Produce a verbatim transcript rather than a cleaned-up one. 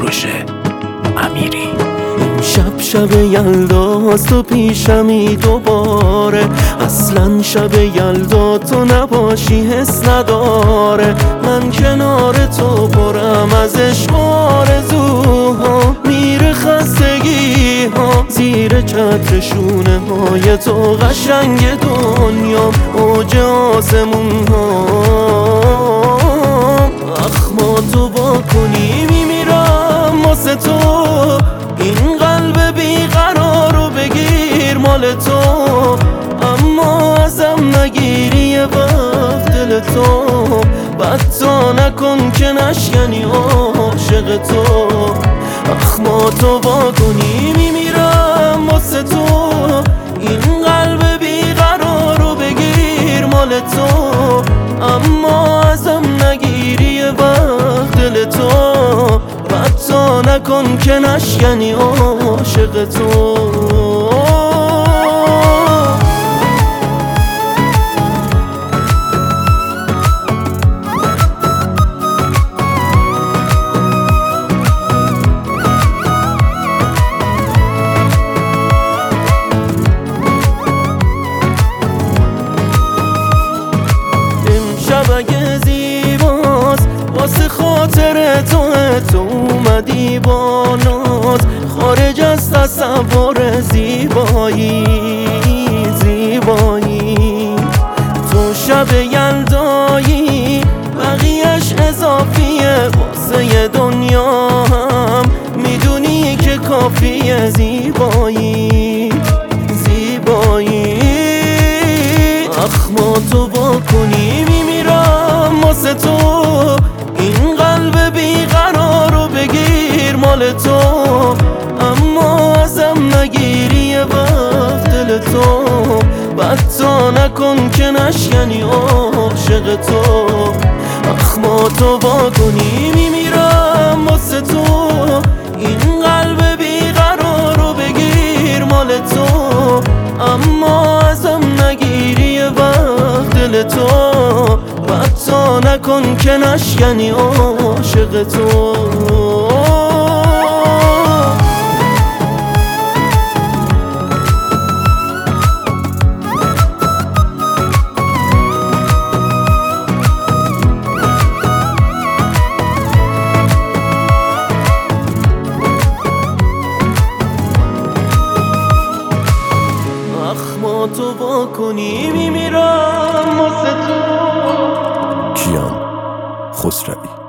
کوروش امیری. شب شب یلداست و پیشمی دوباره، اصلا شب یلدا تو نباشی حس نداره. من کنار تو پرم از عشق و آرزوها، میره خستگی ها زیر چتر شونه های تو. قشنگ دنیا اوج آسمون ها، اخما تو با کنی میمیرم واسه تو. این قلب بیقرار رو بگیر مال تو، اما ازم نگیری یه وقت دل تو. بد تا نکن که نشکنی عاشق تو. اخما تو با کنی میمیرم واسه تو. این قلب بیقرار رو بگیر مال تو، اما ازم نگیری یه وقت دل تو. بد تا نکن که نشکنی عاشق تو. امشب اگه زیباست واسه خاطر تو، تو اومدی با ناز خارج از تصور زیبایی زیبایی. تو شب یلدایی بقیهش اضافیه واسه دنیا هم، میدونی که کافیه زیبایی زیبایی. اخما تو با کنی میمیرم واسه تو. این قلب بیقرار رو بگیر مال تو، اما ازم نگیری یه وقت دل تو. بد تا نکن که نشکنی عاشق تو. اخما تو با کنی میمیرم واسه تو. این قلب بیقرار رو بگیر مال تو، اما ازم نگیری یه وقت دل تو. بد تا نکن که نشکنی عاشق تو. اخما تو با کنی میمیرم واسه تو. کیان خسروی.